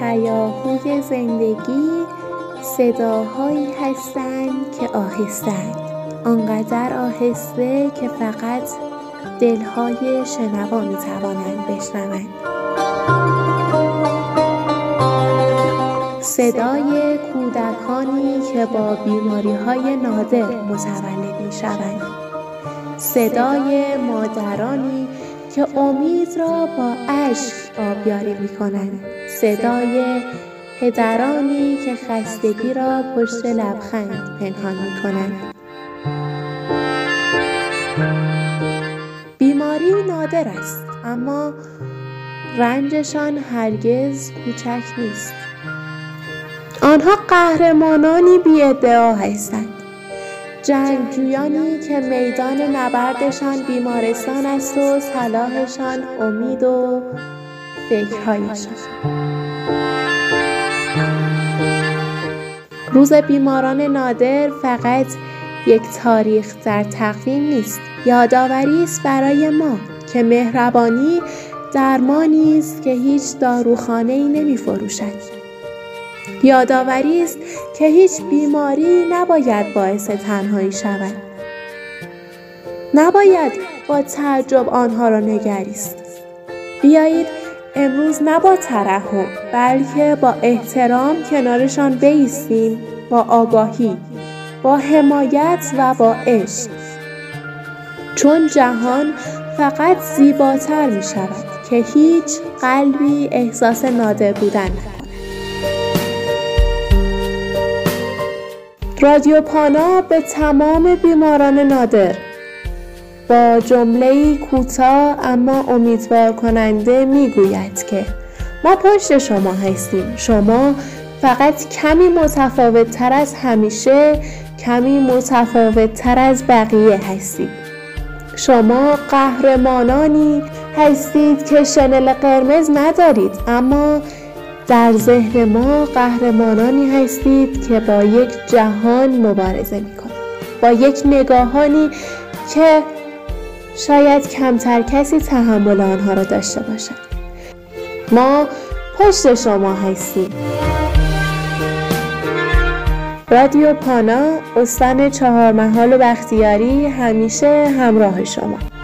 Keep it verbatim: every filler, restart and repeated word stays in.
هیاهوی زندگی صداهایی هستند که آهستند، آنقدر آهسته که فقط دلهای شنوا می توانند بشنوند. صدای کودکانی که با بیماری‌های نادر متولد می‌شوند. صدای مادرانی که امید را با اشک آبیاری می‌کنند. صدای پدرانی که خستگی را پشت لبخند پنهان می‌کنند. بیماری نادر است، اما رنجشان هرگز کوچک نیست. آنها قهرمانانی بی‌ادعا هستند، جنگجویانی که میدان نبردشان بیمارستان است و سلاحشان امید و فکرهایشان. روز بیماران نادر فقط یک تاریخ در تقویم نیست، یادآوری است برای ما که مهربانی درمانی است که هیچ داروخانه‌ای نمی‌فروشد. یادآوری است که هیچ بیماری نباید باعث تنهایی شود. نباید با تعجب آنها را نگریست. بیایید امروز نه با ترحم بلکه با احترام کنارشان بایستیم، با آگاهی، با حمایت و با عشق. چون جهان فقط زیباتر می شود که هیچ قلبی احساس نادر بودن نکند. رادیو پانا به تمام بیماران نادر با جمله‌ای کوتاه اما امیدوار کننده میگوید که ما پشت شما هستیم. شما فقط کمی متفاوت تر از همیشه، کمی متفاوت تر از بقیه هستید. شما قهرمانانی هستید که شنل قرمز ندارید، اما در ذهن ما قهرمانانی هستید که با یک جهان مبارزه می‌کنید، با یک نگاهانی که شاید کمتر کسی تحمل آنها را داشته باشد. ما پشت شما هستیم. رادیو پانا، استان چهارمحال و بختیاری، همیشه همراه شما.